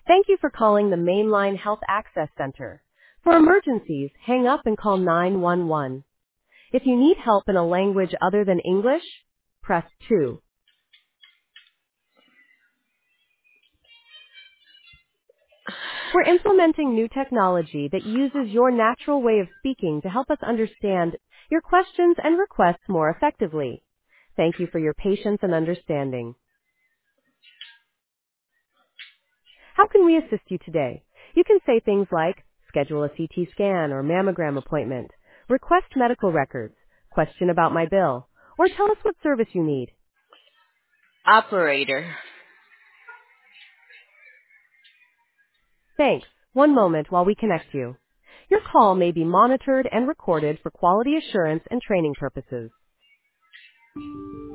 Thank you for calling the Mainline Health Access Center. For emergencies, hang up and call 911. If you need help in a language other than English, press 2. We're implementing new technology that uses your natural way of speaking to help us understand your questions and requests more effectively. Thank you for your patience and understanding. How can we assist you today? You can say things like, schedule a CT scan or mammogram appointment, request medical records, question about my bill, or tell us what service you need. Operator. Thanks. One moment while we connect you. Your call may be monitored and recorded for quality assurance and training purposes.